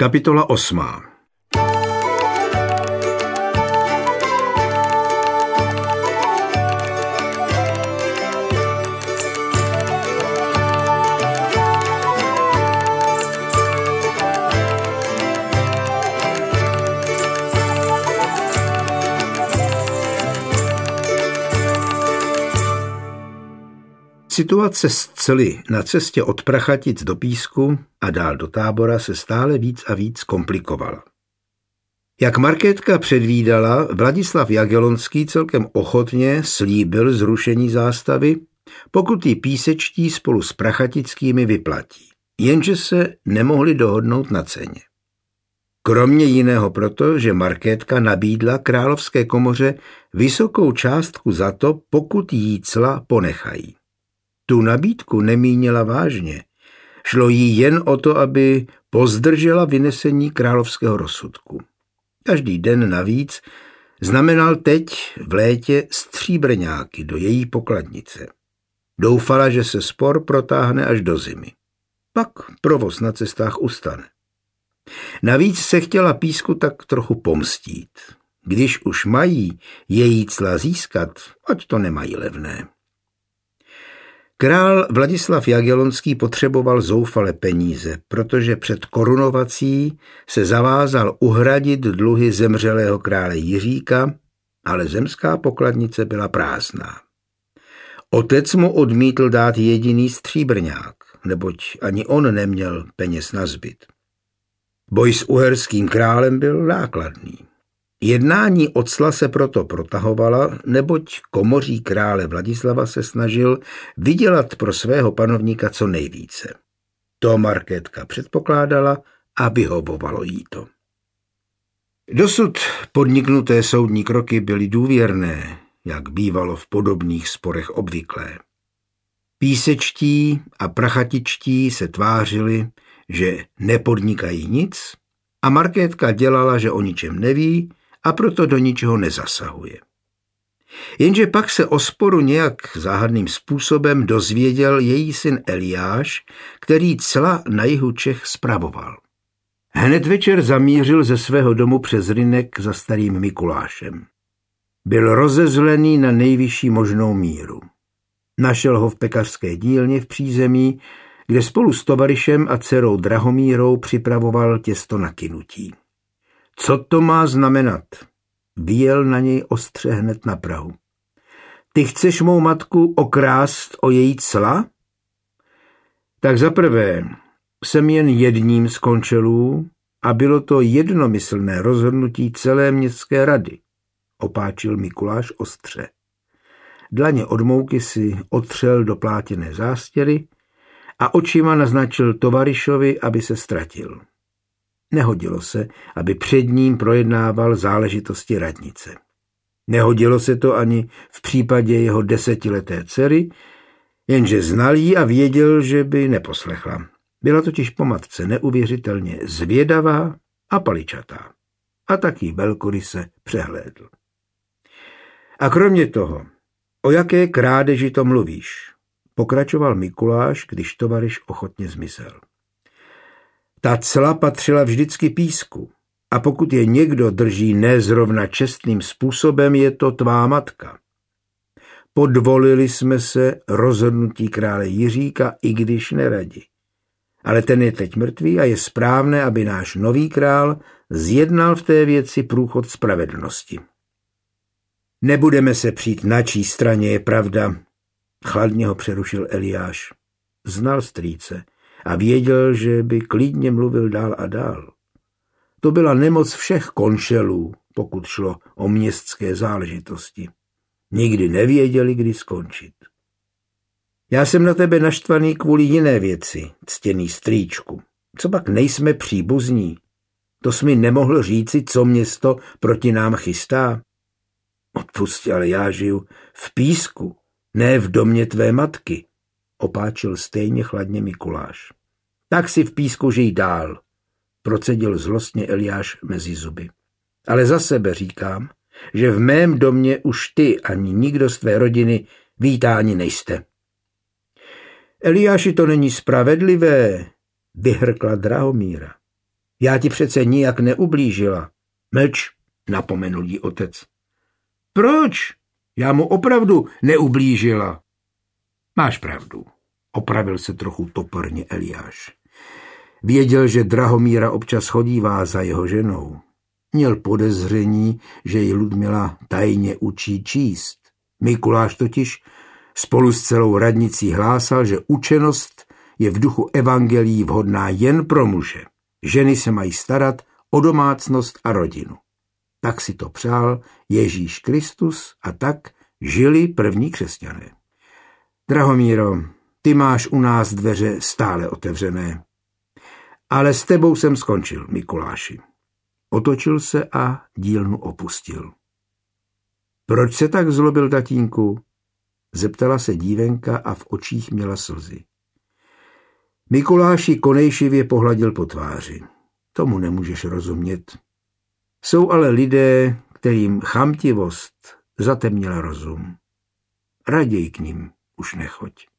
Kapitola 8. Situace z Cely na cestě od Prachatic do Písku a dál do Tábora se stále víc a víc komplikovala. Jak Markétka předvídala, Vladislav Jagellonský celkem ochotně slíbil zrušení zástavy, pokud ji písečtí spolu s prachatickými vyplatí, jenže se nemohli dohodnout na ceně. Kromě jiného proto, že Markétka nabídla královské komoře vysokou částku za to, pokud jí cla ponechají. Tu nabídku nemínila vážně. Šlo jí jen o to, aby pozdržela vynesení královského rozsudku. Každý den navíc znamenal teď v létě stříbrňáky do její pokladnice. Doufala, že se spor protáhne až do zimy. Pak provoz na cestách ustane. Navíc se chtěla Písku tak trochu pomstít. Když už mají její cla získat, ať to nemají levné. Král Vladislav Jagellonský potřeboval zoufale peníze, protože před korunovací se zavázal uhradit dluhy zemřelého krále Jiříka, ale zemská pokladnice byla prázdná. Otec mu odmítl dát jediný stříbrňák, neboť ani on neměl peněz nazbyt. Boj s uherským králem byl nákladný. Jednání o cla se proto protahovala, neboť komoří krále Vladislava se snažil vydělat pro svého panovníka co nejvíce. To Markétka předpokládala a vyhovovalo jí to. Dosud podniknuté soudní kroky byly důvěrné, jak bývalo v podobných sporech obvyklé. Písečtí a prachatičtí se tvářili, že nepodnikají nic, a Markétka dělala, že o ničem neví, a proto do ničeho nezasahuje. Jenže pak se o sporu nějak záhadným způsobem dozvěděl její syn Eliáš, který cla na jihu Čech spravoval. Hned večer zamířil ze svého domu přes Rynek za starým Mikulášem. Byl rozezlený na nejvyšší možnou míru. Našel ho v pekařské dílně v přízemí, kde spolu s tovaryšem a dcerou Drahomírou připravoval těsto na kynutí. Co to má znamenat? Vyjel na něj ostře hned na prahu. Ty chceš mou matku okrást o její cla? Tak zaprvé jsem jen jedním z končelů a bylo to jednomyslné rozhodnutí celé městské rady, opáčil Mikuláš ostře. Dlaně od mouky si otřel do plátěné zástěry a očima naznačil tovaryšovi, aby se ztratil. Nehodilo se, aby před ním projednával záležitosti radnice. Nehodilo se to ani v případě jeho 10leté dcery, jenže znal jí a věděl, že by neposlechla. Byla totiž po matce neuvěřitelně zvědavá a paličatá. A taky velkoryse přehlédl. A kromě toho, o jaké krádeži to mluvíš? Pokračoval Mikuláš, když tovaryš ochotně zmizel. Ta cla patřila vždycky Písku a pokud je někdo drží nezrovna čestným způsobem, je to tvá matka. Podvolili jsme se rozhodnutí krále Jiříka, i když neradi. Ale ten je teď mrtvý a je správné, aby náš nový král zjednal v té věci průchod spravedlnosti. Nebudeme se přijít, na čí straně je pravda, chladně ho přerušil Eliáš. Znal strýce a věděl, že by klidně mluvil dál a dál. To byla nemoc všech konšelů, pokud šlo o městské záležitosti. Nikdy nevěděli, kdy skončit. Já jsem na tebe naštvaný kvůli jiné věci, ctěný strýčku. Co pak nejsme příbuzní? To jsi mi nemohl říci, co město proti nám chystá? Odpusti, ale já žiju v Písku, ne v domě tvé matky, opáčil stejně chladně Mikuláš. Tak si v Písku žij dál, procedil zlostně Eliáš mezi zuby. Ale za sebe říkám, že v mém domě už ty ani nikdo z tvé rodiny vítáni nejste. Eliáši, to není spravedlivé, vyhrkla Drahomíra. Já ti přece nijak neublížila. Mlč, napomenul jí otec. Proč? Já mu opravdu neublížila. Máš pravdu, opravil se trochu toporně Eliáš. Věděl, že Drahomíra občas chodívá za jeho ženou. Měl podezření, že ji Ludmila tajně učí číst. Mikuláš totiž spolu s celou radnicí hlásal, že učenost je v duchu evangelií vhodná jen pro muže. Ženy se mají starat o domácnost a rodinu. Tak si to přál Ježíš Kristus a tak žili první křesťané. Drahomíro, ty máš u nás dveře stále otevřené. Ale s tebou jsem skončil, Mikuláši. Otočil se a dílnu opustil. Proč se tak zlobil, tatínku? Zeptala se dívenka a v očích měla slzy. Mikuláši konejšivě pohladil po tváři. Tomu nemůžeš rozumět. Jsou ale lidé, kterým chamtivost zatemnila rozum. Raději k nim už nechoď.